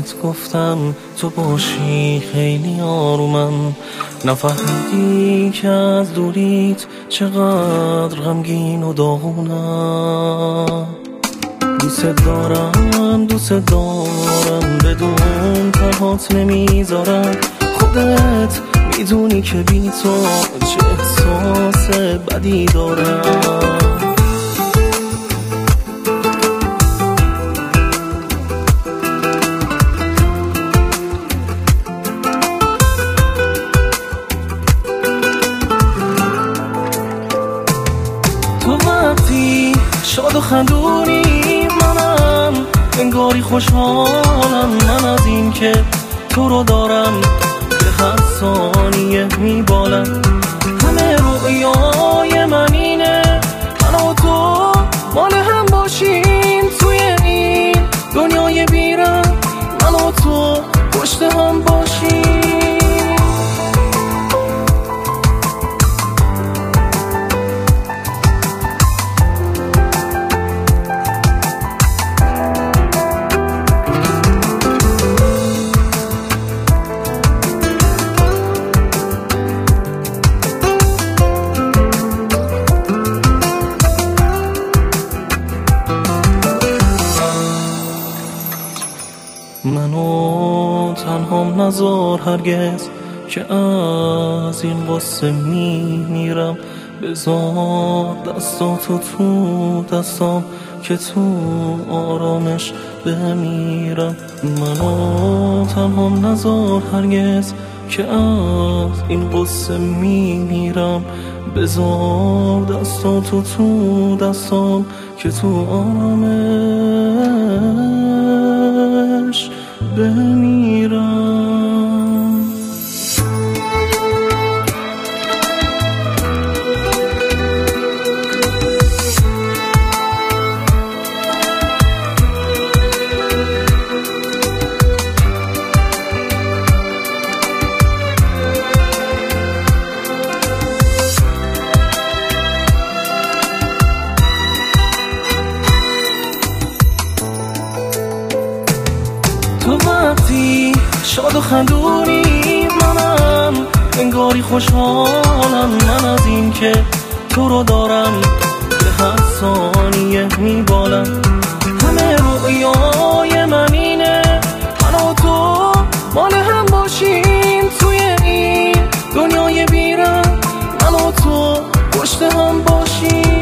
بهت گفتم تو باشی خیلی آرومم، نفهمیدی که از دوریت چقدر غمگین و داغونم. دوست دارم بدون تنهات نمیذارم، خودت میدونی که بی تو چه احساس بدی دارم. تو وقتی شاد و خندونی منم انگاری خوشحالم، من از این که تو رو دارم به هر ثانیه میبالم. همه رویای من اینه من و تو مال هم باشیم توی این دنیای بیرم، من و تو پشت هم باشیم. منو تنهام نذار هرگز که از این قصه میمیرم، بذار دستاتو تو دستام که تو آرامش بمیرم. منو تنهام نذار هرگز که از این قصه میمیرم، بذار دستاتو تو دستام که تو آرامش بمیرم. تو وقتی شاد و خندونی منم انگاری خوشحالم، من از این که تو رو دارم به هر ثانیه میبالم. همه رویای من اینه من و تو مال هم باشیم توی این دنیای بیرم، من و تو پشت هم باشیم.